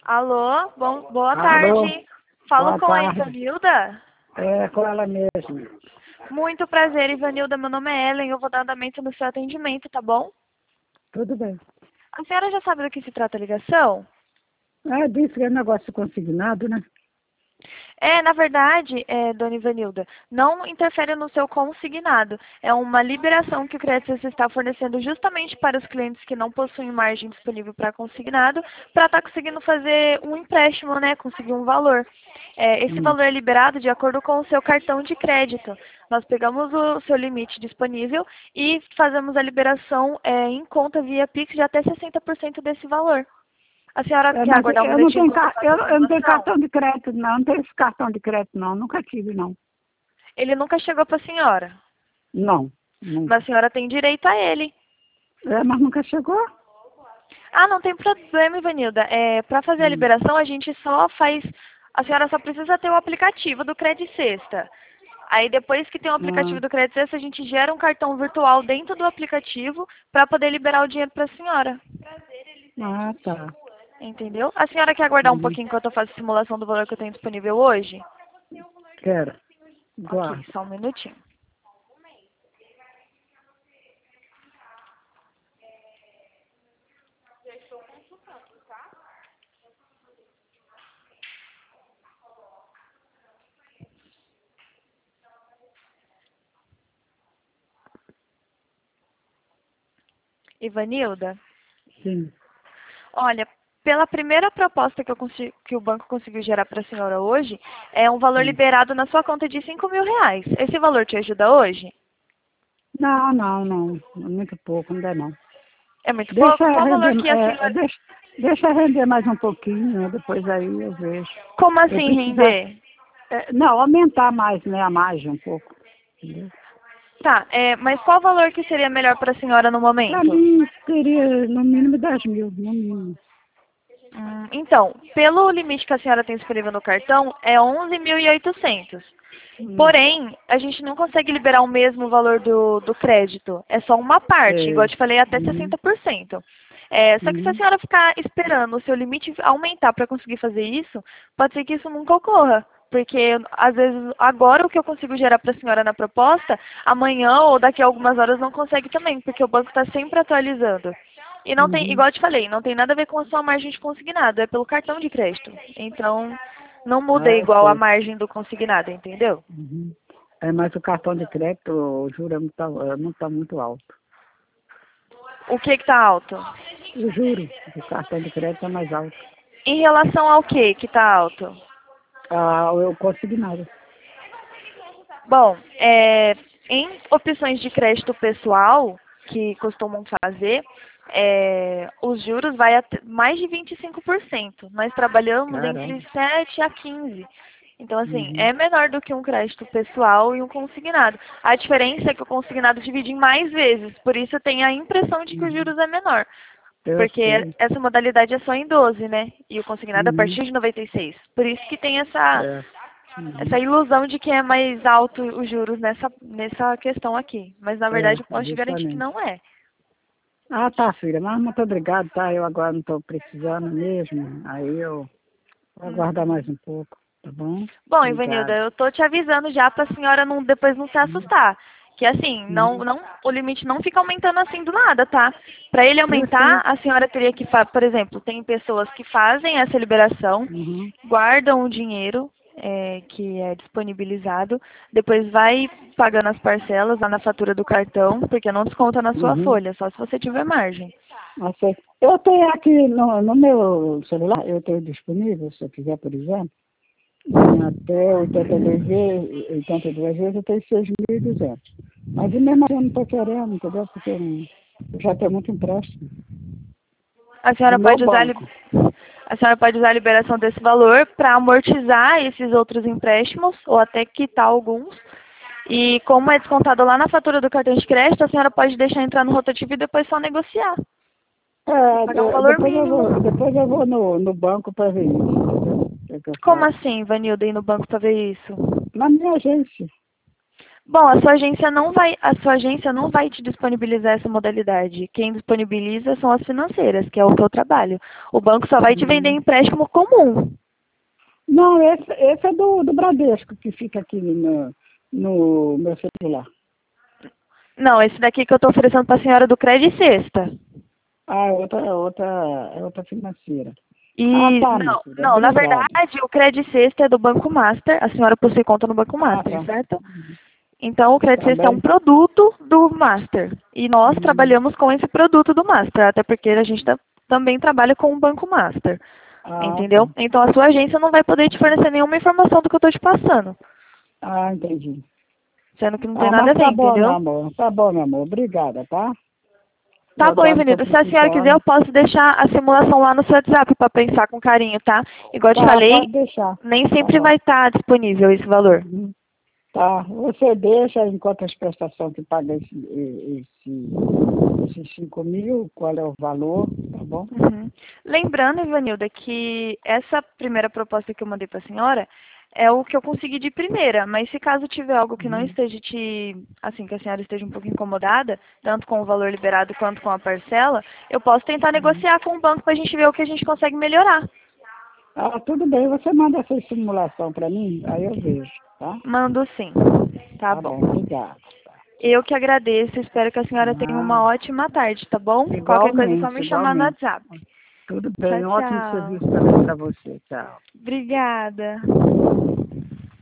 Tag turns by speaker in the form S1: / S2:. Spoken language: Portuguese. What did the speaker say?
S1: Alô, boa
S2: Alô,
S1: tarde. Falo
S2: boa
S1: com a
S2: tarde.
S1: Ivanilda?
S2: É com ela mesmo.
S1: Muito prazer, Ivanilda. Meu nome é Ellen. Eu vou dar andamento no seu atendimento, tá bom?
S2: Tudo bem.
S1: A senhora já sabe do que se trata a ligação?
S2: Disse que é negócio consignado, né?
S1: Na verdade, dona Ivanilda, não interfere no seu consignado. É uma liberação que o Crédito está fornecendo justamente para os clientes que não possuem margem disponível para consignado, para estar conseguindo fazer um empréstimo, né? Conseguir um valor. Esse
S2: Hum.
S1: valor é liberado de acordo com o seu cartão de crédito. Nós pegamos o seu limite disponível e fazemos a liberação em conta via Pix de até 60% desse valor. A senhora quer
S2: Mas
S1: aguardar um
S2: eu não
S1: minutinho
S2: tenho,
S1: enquanto eu faço a
S2: eu não tenho
S1: simulação?
S2: cartão de crédito, não. Não tenho esse cartão de crédito, não. Nunca tive, não.
S1: Ele nunca chegou para a senhora.
S2: Não,
S1: Mas
S2: nunca.
S1: a senhora tem direito a ele.
S2: Mas nunca chegou?
S1: Ah, não tem problema, Ivanilda. Para fazer a
S2: Hum.
S1: liberação, a gente só faz. A senhora só precisa ter o aplicativo do Credit Sexta. Aí, depois que tem o aplicativo
S2: Ah,
S1: do Credit Sexta, a gente gera um cartão virtual dentro do aplicativo para poder liberar o dinheiro para a senhora.
S2: tá.
S1: Entendeu? A senhora quer aguardar um
S2: Uhum.
S1: pouquinho enquanto eu faço a simulação do valor que eu tenho disponível hoje?
S2: Quero.
S1: Ok,
S2: Guarda.
S1: só um minutinho. Ivanilda?
S2: Sim.
S1: Olha, pela primeira proposta que o banco conseguiu gerar para a senhora hoje, é um valor
S2: Hum.
S1: liberado na sua conta de R$ 5.000. Esse valor te ajuda hoje?
S2: Não, não, não. É muito pouco, não dá não.
S1: É muito
S2: Deixa
S1: pouco? Qual o valor
S2: render,
S1: que a senhora...
S2: deixa render mais um pouquinho, né? Depois aí eu vejo.
S1: Como
S2: Eu
S1: assim
S2: precisar,
S1: render?
S2: não, aumentar mais, né, a margem um pouco. Entendeu?
S1: Tá, mas qual o valor que seria melhor para a senhora no
S2: Para
S1: momento?
S2: mim, teria no mínimo 10.000, no mínimo.
S1: Então, pelo limite que a senhora tem disponível no cartão, é 11.800.
S2: Hum,
S1: Porém, a gente não consegue liberar o mesmo valor do crédito. É só uma parte, igual eu
S2: sei.
S1: te falei, até
S2: Uhum,
S1: 60%. Só que se a
S2: uhum.
S1: senhora ficar esperando o seu limite aumentar para conseguir fazer isso, pode ser que isso nunca ocorra. Porque, às vezes, agora o que eu consigo gerar para a senhora na proposta, amanhã ou daqui a algumas horas não consegue também, porque o banco está sempre atualizando. E não tem,
S2: Uhum.
S1: igual eu te falei, não tem nada a ver com a sua margem de consignado, é pelo cartão de crédito. Então, não muda
S2: Eu
S1: igual a
S2: sei.
S1: margem do consignado, entendeu?
S2: Uhum. Mas o cartão de crédito, o juro não tá muito alto.
S1: O que que tá alto?
S2: O juro do cartão de crédito é mais alto.
S1: Em relação ao que tá alto?
S2: Eu consegui nada.
S1: Bom, em opções de crédito pessoal, que costumam fazer, os juros vai até mais de 25%. Nós trabalhamos entre
S2: Caramba.
S1: 7 a 15%. Então, assim,
S2: Uhum.
S1: é menor do que um crédito pessoal e um consignado. A diferença é que o consignado divide em mais vezes, por isso tem a impressão de que os
S2: Uhum.
S1: juros é menor.
S2: Eu
S1: Porque
S2: sei.
S1: essa modalidade é só em 12, né? E o consignado é a
S2: Uhum.
S1: partir de 96. Por isso que tem essa,
S2: É.
S1: essa
S2: Uhum.
S1: ilusão de que é mais alto os juros nessa questão aqui. Mas na verdade eu posso te garantir que
S2: Justamente.
S1: não é.
S2: Tá, filha, mas muito obrigado, tá? Eu agora não estou precisando mesmo. Aí eu vou aguardar
S1: Uhum.
S2: mais um pouco, tá bom?
S1: Bom, Ivanilda,
S2: Obrigado.
S1: eu tô te avisando já pra senhora depois não se
S2: Uhum.
S1: assustar. Que assim,
S2: Uhum.
S1: o limite não fica aumentando assim do nada, tá? Para ele
S2: Eu
S1: aumentar,
S2: sei.
S1: a senhora teria que, por exemplo, tem pessoas que fazem essa liberação,
S2: Uhum.
S1: guardam o dinheiro que é disponibilizado, depois vai pagando as parcelas lá na fatura do cartão, porque não desconta na sua
S2: Uhum.
S1: folha, só se você tiver margem.
S2: Ok. Eu tenho aqui no meu celular, eu tenho disponível, se eu quiser, por exemplo, em até 82 vezes eu tenho 6.200. Mas e mesmo assim eu não estou querendo, entendeu? Porque eu já tenho muito empréstimo
S1: A
S2: do
S1: senhora
S2: meu
S1: pode usar
S2: banco.
S1: a senhora pode usar a liberação desse valor para amortizar esses outros empréstimos ou até quitar alguns. E como é descontado lá na fatura do cartão de crédito, a senhora pode deixar entrar no rotativo e depois só negociar e pagar um valor mínimo.
S2: Depois eu vou no banco para ver isso, entendeu? O que é que eu
S1: Como
S2: faço?
S1: assim, Vanilda, ir no banco para ver isso?
S2: Na minha agência.
S1: Bom, a sua agência não vai te disponibilizar essa modalidade. Quem disponibiliza são as financeiras, que é o teu trabalho. O banco só vai te vender
S2: Hum.
S1: empréstimo comum.
S2: Não, esse é do Bradesco, que fica aqui no meu celular.
S1: Não, esse daqui que eu estou oferecendo para a senhora do Credit Sexta.
S2: Ah, é outra financeira. Ah,
S1: E
S2: tá, minha
S1: não,
S2: filha.
S1: não, na
S2: Obrigado.
S1: verdade, o Credit Sexta é do Banco Master. A senhora possui conta no Banco
S2: Ah,
S1: Master,
S2: tá.
S1: certo? Então, o Credit Sexta é um
S2: Também?
S1: produto do Master. E nós
S2: Hum.
S1: trabalhamos com esse produto do Master, até porque a gente também trabalha com o Banco Master.
S2: Ah, tá.
S1: Entendeu? Então, a sua agência não vai poder te fornecer nenhuma informação do que eu estou te passando.
S2: Ah, entendi.
S1: Sendo que não tem
S2: Ah,
S1: nada a
S2: mas
S1: ver,
S2: tá bom, meu
S1: entendeu?
S2: amor. Tá bom, meu amor. Obrigada, tá?
S1: Tá
S2: Eu
S1: bom,
S2: tô
S1: Ivanildo. Se a senhora quiser, eu
S2: precisando.
S1: posso deixar a simulação lá no seu WhatsApp para pensar com carinho, tá? Igual eu te
S2: Tá,
S1: falei,
S2: pode deixar.
S1: nem
S2: Tá
S1: sempre
S2: bom.
S1: vai estar disponível esse valor.
S2: Uhum. Tá, você deixa enquanto as prestações que paga esses 5.000, qual é o valor, tá bom?
S1: Uhum. Lembrando, Ivanilda, que essa primeira proposta que eu mandei para a senhora é o que eu consegui de primeira, mas se caso tiver algo que não
S2: Uhum.
S1: esteja assim, que a senhora esteja um pouco incomodada, tanto com o valor liberado quanto com a parcela, eu posso tentar
S2: Uhum.
S1: negociar com o banco para a gente ver o que a gente consegue melhorar.
S2: Ah, tudo bem, você manda essa simulação para mim, aí eu vejo, tá?
S1: Mando sim. Tá
S2: Tá
S1: bom.
S2: bom, obrigado. Tá,
S1: Eu
S2: tchau.
S1: que agradeço, espero que a senhora tenha uma
S2: Nada.
S1: ótima tarde, tá bom? Qualquer coisa é só
S2: Igualmente,
S1: me chamar no
S2: igualmente.
S1: WhatsApp.
S2: Tudo
S1: Tchau,
S2: bem, ótimo
S1: tchau.
S2: serviço também para você. Tchau.
S1: Obrigada.